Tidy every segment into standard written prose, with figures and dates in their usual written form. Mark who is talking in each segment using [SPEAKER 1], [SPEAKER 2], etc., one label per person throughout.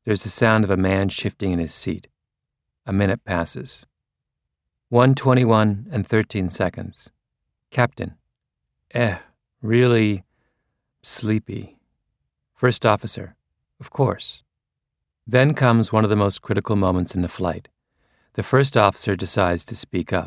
[SPEAKER 1] There's the sound of a man shifting in his seat. A minute passes. 1:21 and 13 seconds. Captain. Really sleepy. First officer. Of course. Then comes one of the most critical moments in the flight. The first officer decides to speak up.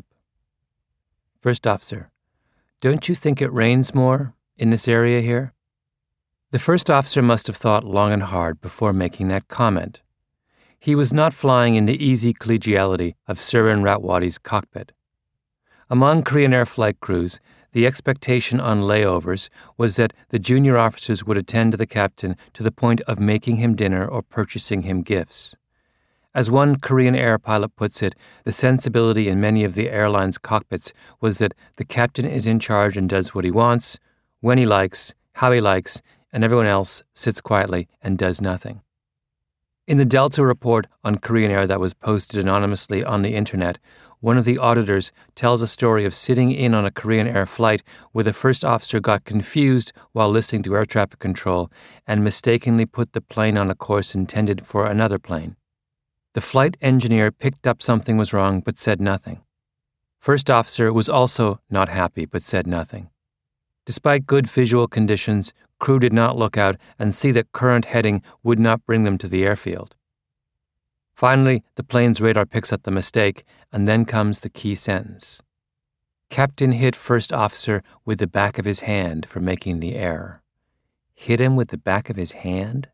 [SPEAKER 1] First officer. Don't you think it rains more in this area here? The first officer must have thought long and hard before making that comment. He was not flying in the easy collegiality of Surin Ratwadi's cockpit. Among Korean Air flight crews, the expectation on layovers was that the junior officers would attend to the captain to the point of making him dinner or purchasing him gifts. As one Korean Air pilot puts it, the sensibility in many of the airline's cockpits was that the captain is in charge and does what he wants, when he likes, how he likes, and everyone else sits quietly and does nothing. In the Delta report on Korean Air that was posted anonymously on the internet, one of the auditors tells a story of sitting in on a Korean Air flight where the first officer got confused while listening to air traffic control and mistakenly put the plane on a course intended for another plane. The flight engineer picked up something was wrong but said nothing. First officer was also not happy but said nothing. Despite good visual conditions, crew did not look out and see that current heading would not bring them to the airfield. Finally, the plane's radar picks up the mistake, and then comes the key sentence. Captain hit first officer with the back of his hand for making the error. Hit him with the back of his hand?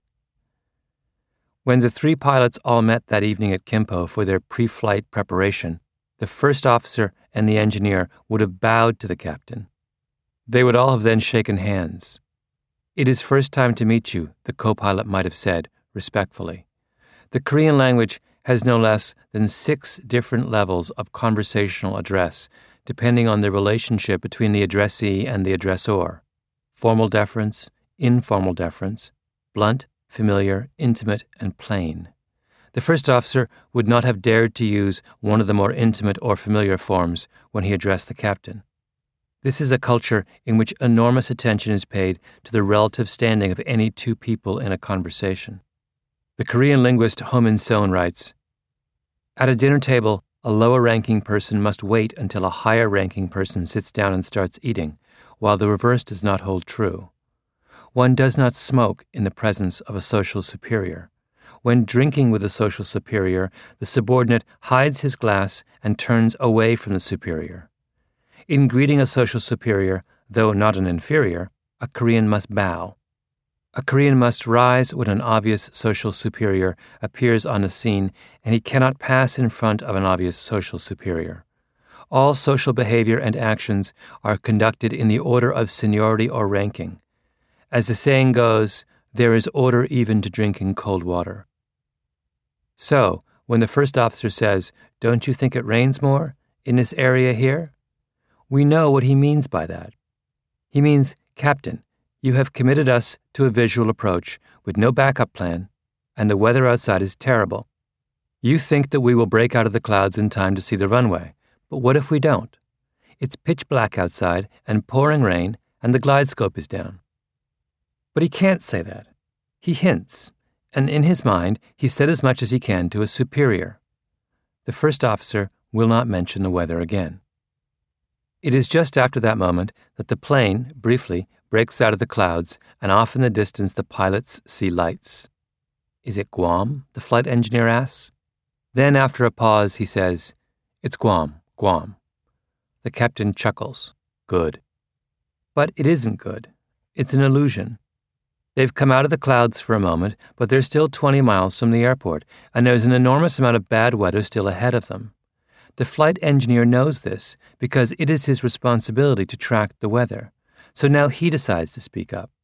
[SPEAKER 1] When the three pilots all met that evening at Kimpo for their pre-flight preparation, the first officer and the engineer would have bowed to the captain. They would all have then shaken hands. It is first time to meet you, the co-pilot might have said, respectfully. The Korean language has no less than 6 different levels of conversational address, depending on the relationship between the addressee and the addressor. Formal deference, informal deference, blunt, familiar, intimate, and plain. The first officer would not have dared to use one of the more intimate or familiar forms when he addressed the captain. This is a culture in which enormous attention is paid to the relative standing of any two people in a conversation. The Korean linguist Ho Min-son writes, "At a dinner table, a lower-ranking person must wait until a higher-ranking person sits down and starts eating, while the reverse does not hold true. One does not smoke in the presence of a social superior. When drinking with a social superior, the subordinate hides his glass and turns away from the superior. In greeting a social superior, though not an inferior, a Korean must bow. A Korean must rise when an obvious social superior appears on the scene, and he cannot pass in front of an obvious social superior. All social behavior and actions are conducted in the order of seniority or ranking. As the saying goes, there is order even to drinking cold water." So, when the first officer says, "Don't you think it rains more in this area here?" we know what he means by that. He means, Captain, you have committed us to a visual approach with no backup plan, and the weather outside is terrible. You think that we will break out of the clouds in time to see the runway, but what if we don't? It's pitch black outside and pouring rain, and the glide scope is down. But he can't say that. He hints, and in his mind, he said as much as he can to a superior. The first officer will not mention the weather again. It is just after that moment that the plane, briefly, breaks out of the clouds, and off in the distance the pilots see lights. "Is it Guam?" the flight engineer asks. Then, after a pause, he says, "It's Guam, Guam." The captain chuckles. Good. But it isn't good. It's an illusion. They've come out of the clouds for a moment, but they're still 20 miles from the airport, and there's an enormous amount of bad weather still ahead of them. The flight engineer knows this because it is his responsibility to track the weather. So now he decides to speak up.